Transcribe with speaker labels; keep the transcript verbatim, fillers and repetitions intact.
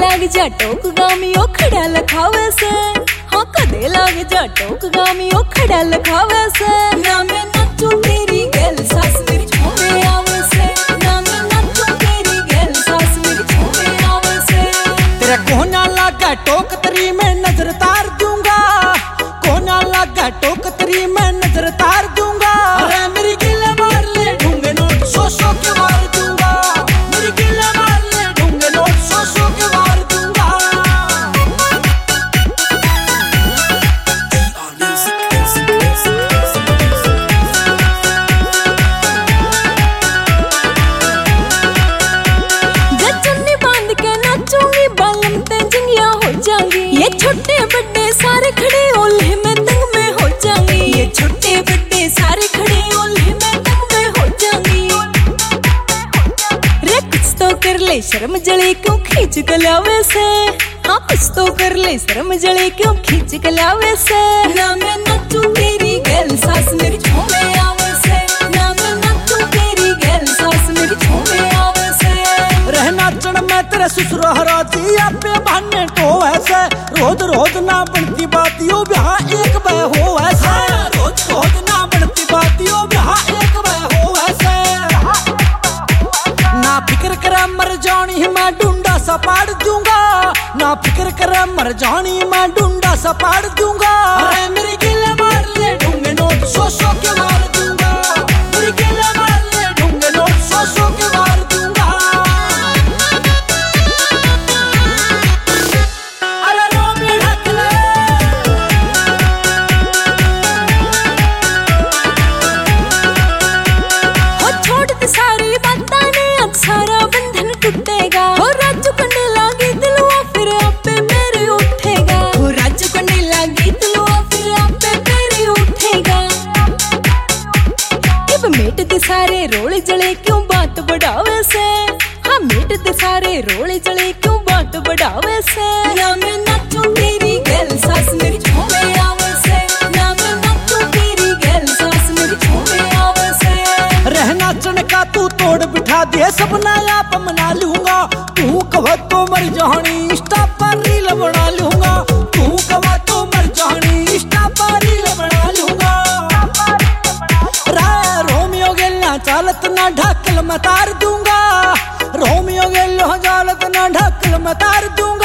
Speaker 1: लाग जा टोक गामी ओ खड़ा लखावे से, हाँ कदे लाग जा टोक गामी ओ खड़ा लखावे से। ना मैं नाचू तेरी गैल सास मेरी छोमे आवे से, ना मैं नाचू तेरी गैल सास मेरी छोमे आवे से।
Speaker 2: तेरा कोना लागा टोक तरी मैं नजर तार दूंगा, कोना लागा टोक तरी मैं नजर तार दूंगा। अरे मेरी गिले मार ले ढूंगे नोट सौ सौ के मार दूंगा, मेरी गिले मार ले ढूंगे नोट सौ सौ के मार दूंगा।
Speaker 1: जब चुन्नी बांध के नाचूंगी बालम ते जिंगिया हो जाएंगी, ये छोटे बड़े सारे खड़े ओल्हे में तंग में हो जाएंगी, ये छोटे बड़े सारे खड़े ओल्हे में तंग में हो जाएंगी। रे कुछ तो कर ले शर्म जले क्यों खींच गलावे से, हाँ कुछ तो कर ले शर्म जले क्यों खींच गलावे से। ना मैं नाचू तेरी गैल सास मेरी छोमे आवे से, ना मैं नाचू तेरी गैल सास मेरी छोमे आवे से।
Speaker 2: रह नाचण मैं तेरे ससुरहरा जी आपे भाने तो ऐसे, रोज रोज ना बनती बातियों ब्याह एक बह हो ऐसे, रोज रोज ना बनती बातियों ब्याह एक बह हो ऐसे। ना फिक्र करे मर जानी मैं ढूंढा सा पाड़ दूंगा, ना फिक्र करे मर जानी मैं ढूंढा सा पाड़ दूंगा। अरे मेरी गिले मार ले ढूंगे नोट सौ सौ के मार दूंगा, मेरी गिले मार ले ढूंगे नोट सौ सौ के मार दूंगा। अरे रोमी ढक ले
Speaker 1: हो छोड़ दे सारी बातां ने अब सारा बंधन टूटेगा, हो राजू करने लागी दिलवा फिर आपे मेरे उठेगा, हो राजू करने लागी दिलवा फिर आपे मेरे उठेगा। इब मेट दे सारे रोले जले क्यों बात बढ़ावे से, हाँ मेट दे सारे रोले जले क्यों बात बढ़ावे से। ना मैं नाचू तेरी गैल सास मेरी छोमे आवे से, ना मैं नाचू तेरी गैल सास मेरी छोमे आवे से।
Speaker 2: रह नाचन का तू तोड़ बिठा दे सपना आप मना लूंगा, तू कहो तो मर जानी इंस्टा पर रील बना लूंगा, तू कहो तो मर जानी इंस्टा पर रील बना लूंगा। रा रोमियो गेला चालत ना ढाकल मैं तार दूंगा, रोमियो गेलो चालत ना ढाकल मैं तार दूंगा।